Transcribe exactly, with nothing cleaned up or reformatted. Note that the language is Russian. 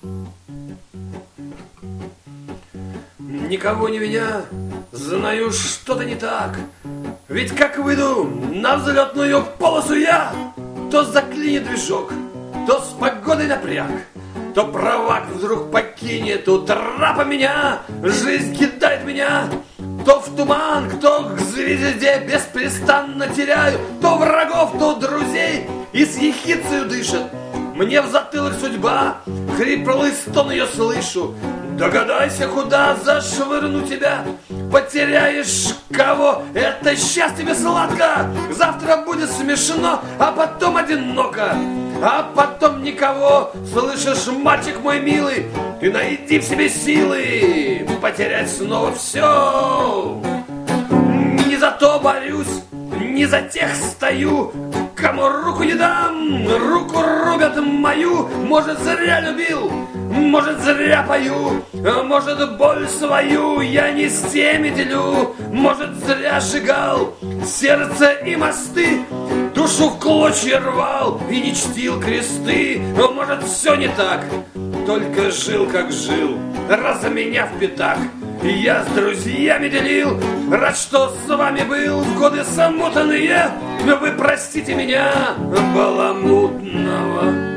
Никого не меня, знаю, что-то не так. Ведь как выйду на взлетную полосу я, то заклинит движок, то с погодой напряг, то провак вдруг покинет утра по меня, жизнь кидает меня то в туман, то к звезде беспрестанно теряю, то врагов, то друзей, и с ехицею дышит мне в затылок судьба, хриплый стон ее слышу. Догадайся, куда зашвырну тебя, потеряешь кого, это счастье тебе сладко, завтра будет смешно, а потом одиноко, а потом никого. Слышишь, мальчик мой милый, ты найди в себе силы потерять снова все. Не за то борюсь, не за тех стою, кому руку не дам, руку рубят мою. Может, зря любил, может, зря пою, может, боль свою я не с теми делю, может, зря сжигал сердце и мосты, душу в клочья рвал и не чтил кресты. Может, все не так, только жил, как жил, раза меня в пятак я с друзьями делил. Рад, что с вами был в годы самотные, вы простите меня, баламутного.